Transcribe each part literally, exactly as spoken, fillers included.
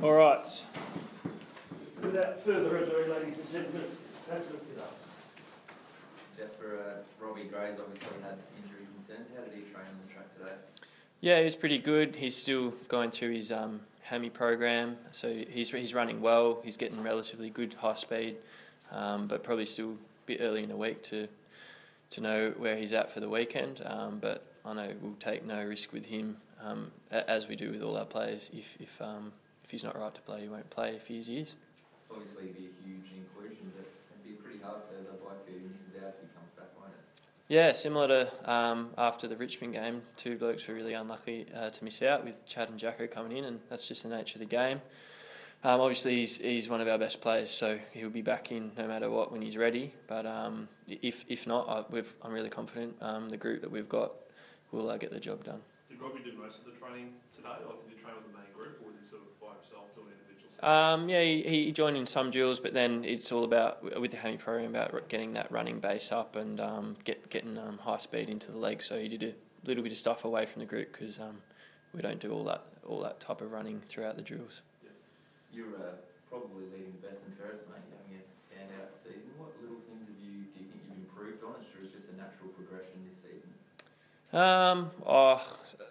All right. Without further ado, ladies and gentlemen, let's lift it up. Just for uh, Robbie Gray's obviously had injury concerns. How did he train on the track today? Yeah, he was pretty good. He's still going through his um, hammy program, so he's he's running well. He's getting relatively good high speed, um, but probably still a bit early in the week to to know where he's at for the weekend. Um, but I know we'll take no risk with him, um, as we do with all our players. If if um, if he's not right to play, he won't play. If he is, he is. Obviously, it'd be a huge inclusion, but it'd be pretty hard for the bloke who misses out if he comes back, won't it? Yeah, similar to um, after the Richmond game, two blokes were really unlucky uh, to miss out with Chad and Jacko coming in, and that's just the nature of the game. Um, obviously, he's he's one of our best players, so he'll be back in no matter what when he's ready. But um, if if not, I, we've, I'm really confident um, the group that we've got will uh, get the job done. Did Robbie do most of the training today, or did he train with the main group, or was he sort of by himself doing individual stuff? Um, yeah, he, he joined in some drills, but then it's all about, with the hammy program, about getting that running base up and um, get getting um, high speed into the legs. So he did a little bit of stuff away from the group because um, we don't do all that all that type of running throughout the drills. Yeah. You're uh, probably leading the best and fairest, mate, having a standout season. What little things have you do you think you've improved on, or is it just a natural progression this season? Um, oh,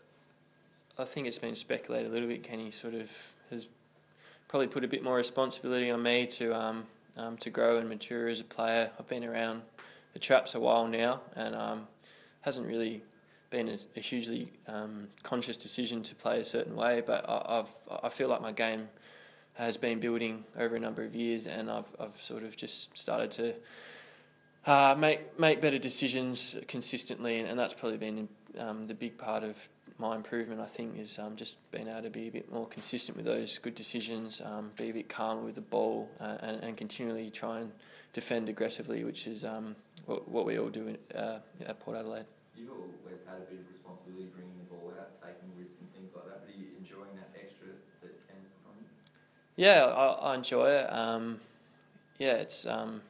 I think it's been speculated a little bit. Kenny sort of has probably put a bit more responsibility on me to um, um, to grow and mature as a player. I've been around the traps a while now, and um, hasn't really been a, a hugely um, conscious decision to play a certain way. But I, I've I feel like my game has been building over a number of years, and I've I've sort of just started to uh, make make better decisions consistently, and, and that's probably been um, the big part of my improvement. I think is um, just being able to be a bit more consistent with those good decisions, um, be a bit calmer with the ball, uh, and, and continually try and defend aggressively, which is um, what, what we all do in, uh, at Port Adelaide. You've always had a bit of responsibility bringing the ball out, taking risks and things like that, but are you enjoying that extra that Ken's put on you? Yeah, I, I enjoy it. Um, yeah, it's um,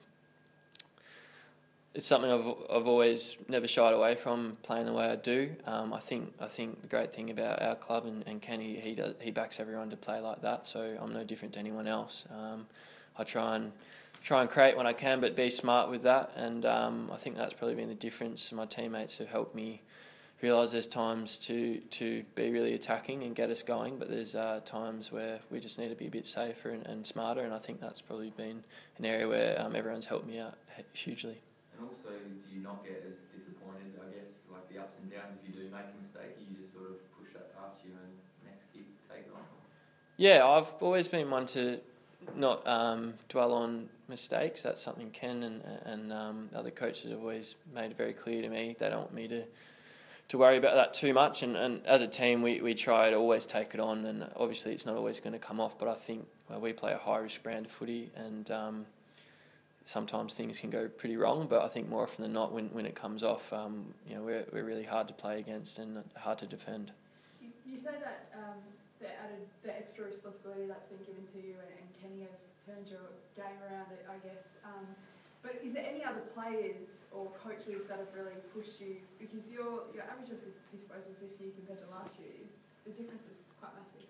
it's something I've I've always never shied away from, playing the way I do. Um, I think I think the great thing about our club and, and Kenny, he does he backs everyone to play like that. So I'm no different to anyone else. Um, I try and try and create when I can, but be smart with that. And um, I think that's probably been the difference. My teammates have helped me realise there's times to to be really attacking and get us going, but there's uh, times where we just need to be a bit safer and, and smarter. And I think that's probably been an area where um, everyone's helped me out hugely. And also, do you not get as disappointed, I guess, like the ups and downs if you do make a mistake, you just sort of push that past you and next kick, take it on? Yeah, I've always been one to not um, dwell on mistakes. That's something Ken and, and um, other coaches have always made very clear to me. They don't want me to to worry about that too much. And, and as a team, we, we try to always take it on, and obviously it's not always going to come off, but I think well, we play a high-risk brand of footy, and um, sometimes things can go pretty wrong, but I think more often than not, when, when it comes off, um, you know, we're we're really hard to play against and hard to defend. You, you say that um, the added, the extra responsibility that's been given to you, and, and Kenny have turned your game around, I guess. Um, but is there any other players or coaches that have really pushed you? Because your your average of the disposals this year compared to last year, the difference is quite massive.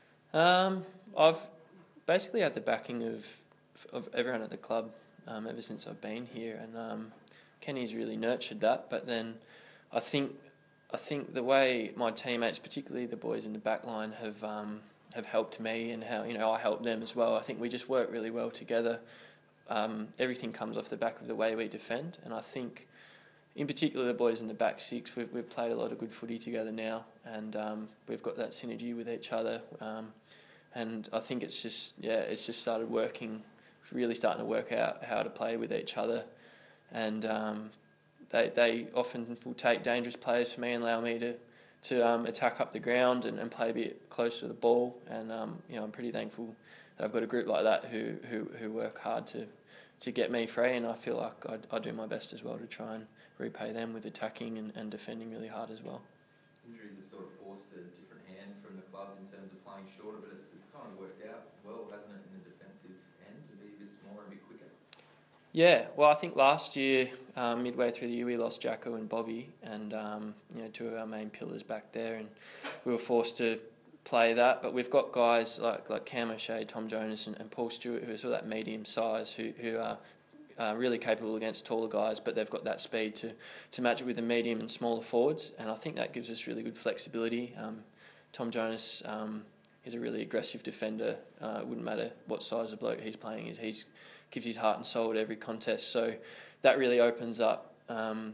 Um, I've basically had the backing of of everyone at the club. Um, ever since I've been here, and um, Kenny's really nurtured that. But then, I think I think the way my teammates, particularly the boys in the back line, have um, have helped me, and how you know I help them as well. I think we just work really well together. Um, everything comes off the back of the way we defend, and I think, in particular, the boys in the back six, we've we've played a lot of good footy together now, and um, we've got that synergy with each other. Um, and I think it's just yeah, it's just started working. Really starting to work out how to play with each other, and um, they they often will take dangerous players for me and allow me to to um, attack up the ground and, and play a bit closer to the ball. And um, you know, I'm pretty thankful that I've got a group like that who who, who work hard to, to get me free, and I feel like I I do my best as well to try and repay them with attacking and, and defending really hard as well. Injuries have sort of forced a different hand from the club in terms of playing shorter, but it's it's kind of worked out well, hasn't it, in the defensive end to be a bit smaller and a bit quicker? Yeah, well, I think last year, um, midway through the year, we lost Jacko and Bobby, and um, you know, two of our main pillars back there, and we were forced to play that, but we've got guys like like Cam O'Shea, Tom Jonas, and, and Paul Stewart who are sort of that medium size who who are uh, really capable against taller guys, but they've got that speed to to match it with the medium and smaller forwards, and I think that gives us really good flexibility. Um, Tom Jonas um, is a really aggressive defender. Uh, it wouldn't matter what size of bloke he's playing is. He's gives his heart and soul at every contest, so that really opens up. Um,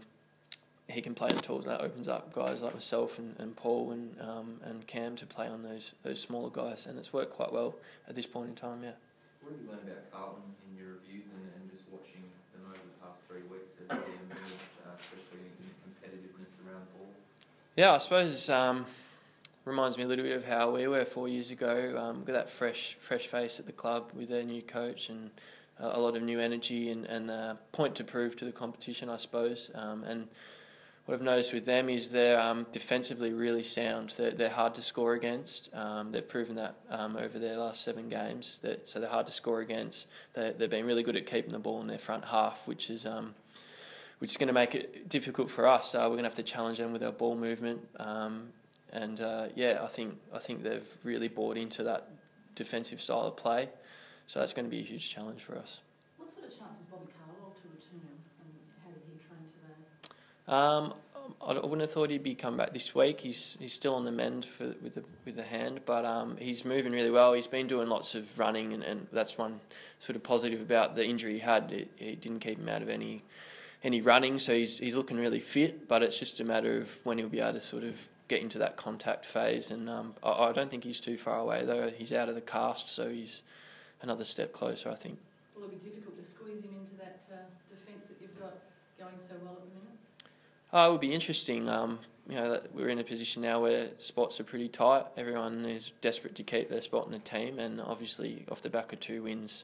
he can play in the tools, and that opens up guys like myself and, and Paul and um, and Cam to play on those those smaller guys, and it's worked quite well at this point in time. Yeah. What have you learned about Carlton in your reviews and, and just watching them over the past three weeks? Have they emerged, uh, especially in competitiveness around the ball? Yeah, I suppose um, reminds me a little bit of how we were four years ago. Um, we've got that fresh fresh face at the club with their new coach and uh, a lot of new energy and and uh, point to prove to the competition, I suppose. Um, and what I've noticed with them is they're um, defensively really sound. They're, they're hard to score against. Um, they've proven that um, over their last seven games. They're, so they're hard to score against. They, they've been really good at keeping the ball in their front half, which is um, which is going to make it difficult for us. Uh, we're going to have to challenge them with our ball movement. Um, and uh, yeah, I think I think they've really bought into that defensive style of play. So that's going to be a huge challenge for us. What sort of chance is Bobby Carwell to return, and how did he train today? Um, I wouldn't have thought he'd be come back this week. He's he's still on the mend for, with the with the hand, but um, he's moving really well. He's been doing lots of running, and, and that's one sort of positive about the injury he had. It, it didn't keep him out of any any running, so he's he's looking really fit. But it's just a matter of when he'll be able to sort of get into that contact phase. And um, I, I don't think he's too far away though. He's out of the cast, so he's another step closer, I think. Will it be difficult to squeeze him into that uh, defence that you've got going so well at the minute? Oh, it would be interesting. Um, you know, that we're in a position now where spots are pretty tight. Everyone is desperate to keep their spot in the team, and obviously off the back of two wins,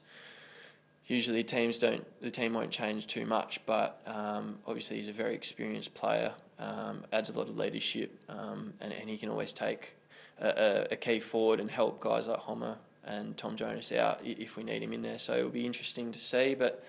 usually teams don't. The team won't change too much. But um, obviously he's a very experienced player, um, adds a lot of leadership, um, and, and he can always take a, a, a key forward and help guys like Homer and Tom Jonas out if we need him in there. So it'll be interesting to see, but.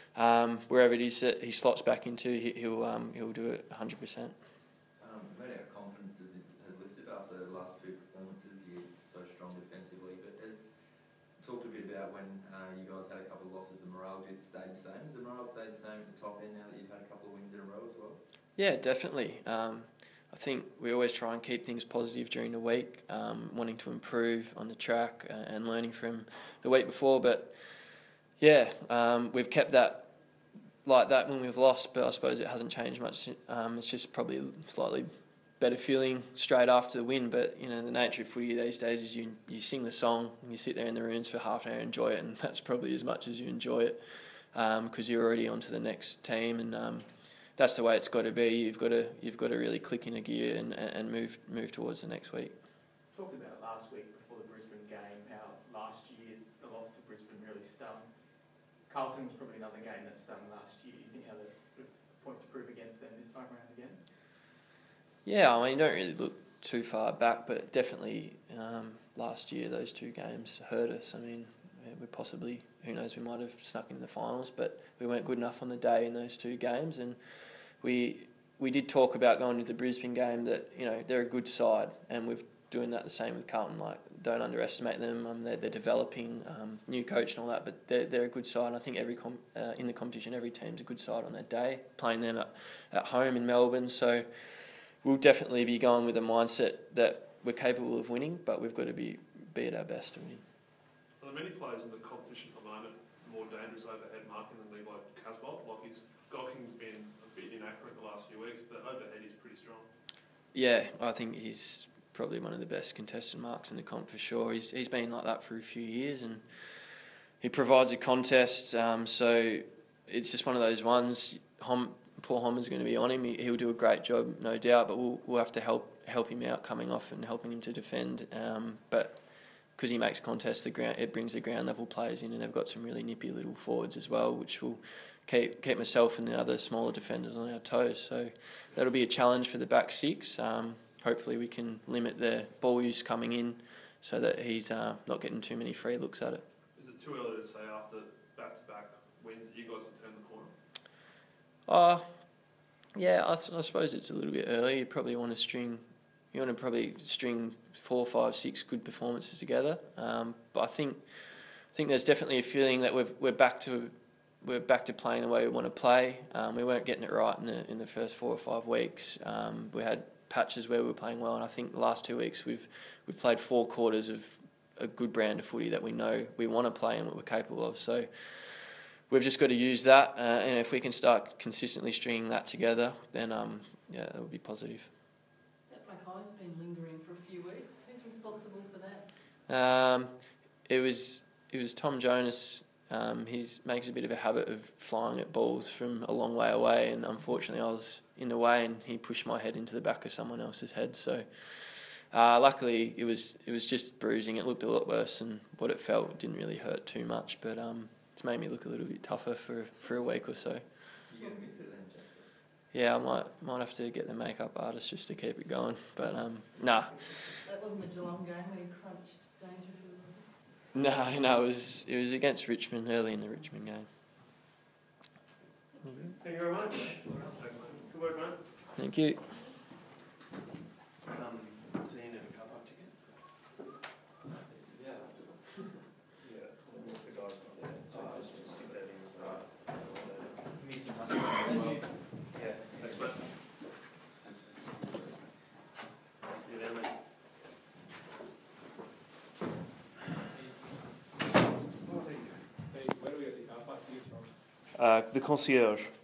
Um, wherever it is that he slots back into, he, he'll um, he'll do it one hundred percent. Um, no doubt confidence has, has lifted after the last two performances. You're so strong defensively, but as talked a bit about when uh, you guys had a couple of losses, the morale did stay the same. Has the morale stayed the same at the top end now that you've had a couple of wins in a row as well? Yeah, definitely. Um, I think we always try and keep things positive during the week, um, wanting to improve on the track uh, and learning from the week before, but. Yeah, um, we've kept that like that when we've lost, but I suppose it hasn't changed much. Um, it's just probably a slightly better feeling straight after the win. But you know, the nature of footy these days is you you sing the song and you sit there in the rooms for half an hour and enjoy it, and that's probably as much as you enjoy it because um, you're already on to the next team, and um, that's the way it's got to be. You've got to you've got to really click in a gear and, and move move towards the next week. Talked about it last week before the Brisbane game, how last year the loss to Brisbane really stung. Carlton was probably another game that stung last year. Do you think how the sort of point to prove against them this time around again? Yeah, I mean, you don't really look too far back, but definitely um, last year those two games hurt us. I mean, we possibly, who knows, we might have snuck into the finals, but we weren't good enough on the day in those two games. And we we did talk about going to the Brisbane game that, you know, they're a good side, and we're doing that the same with Carlton. Like, don't underestimate them. Um, they're, they're developing, um, new coach and all that, but they're they're a good side. I think every com- uh, in the competition, every team's a good side on their day. Playing them at, at home in Melbourne, so we'll definitely be going with a mindset that we're capable of winning, but we've got to be be at our best to win. Are there many players in the competition at the moment more dangerous overhead marking than Levi Casbolt? Like, his goal kicking's been a bit inaccurate the last few weeks, but overhead he's pretty strong. Yeah, I think he's probably one of the best contested marks in the comp for sure. He's he's been like that for a few years, and he provides a contest. Um, so it's just one of those ones. Hom, poor Homer's going to be on him. He, he'll do a great job, no doubt. But we'll we'll have to help help him out coming off and helping him to defend. Um, but because he makes contests, the ground it brings the ground level players in, and they've got some really nippy little forwards as well, which will keep keep myself and the other smaller defenders on our toes. So that'll be a challenge for the back six. Um, Hopefully we can limit the ball use coming in so that he's uh, not getting too many free looks at it. Is it too early to say after back-to-back wins that you guys have turned the corner? Uh, yeah, I, I suppose it's a little bit early. You probably want to string you want to probably string four, five, six good performances together. Um, but I think I think there's definitely a feeling that we've, we're back to we're back to playing the way we want to play. Um, we weren't getting it right in the in the first four or five weeks. Um, we had patches where we were playing well, and I think the last two weeks we've we've played four quarters of a good brand of footy that we know we want to play and what we're capable of. So we've just got to use that, uh, and if we can start consistently stringing that together, then um, yeah, that would be positive. That black eye's been lingering for a few weeks. Who's responsible for that? Um, it was it was Tom Jonas. Um, he makes a bit of a habit of flying at balls from a long way away, and unfortunately I was in the way and he pushed my head into the back of someone else's head. So uh, luckily it was it was just bruising. It looked a lot worse than what it felt. It didn't really hurt too much, but um, it's made me look a little bit tougher for, for a week or so. You guys miss it then, Jessica? Yeah, I might might have to get the makeup artist just to keep it going, but um, nah. That wasn't the Geelong game when he crunched Dangerfield. No, no, it was it was against Richmond early in the Richmond game. Thank you very much. Thanks, mate. Good work, mate. Thank you. Um, so you need a cup up ticket? Yeah. Yeah, the guy's not there, so just just stick that in as well. Need some money as well. Yeah, thanks, mate. See you there, mate. Uh, the concierge.